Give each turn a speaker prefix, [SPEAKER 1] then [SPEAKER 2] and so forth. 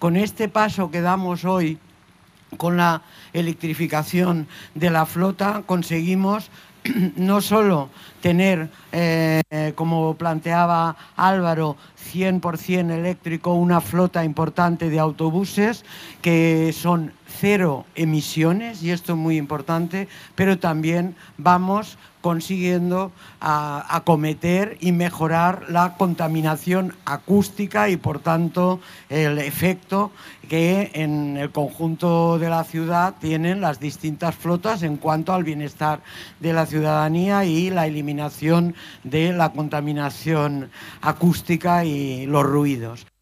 [SPEAKER 1] con este paso que damos hoy, con la electrificación de la flota, conseguimos no solo tener, como planteaba Álvaro, 100% eléctrico, una flota importante de autobuses que son cero emisiones, y esto es muy importante, pero también vamos consiguiendo acometer y mejorar la contaminación acústica y, por tanto, el efecto que en el conjunto de la ciudad tienen las distintas flotas en cuanto al bienestar de la ciudadanía y la eliminación de la contaminación acústica y los ruidos.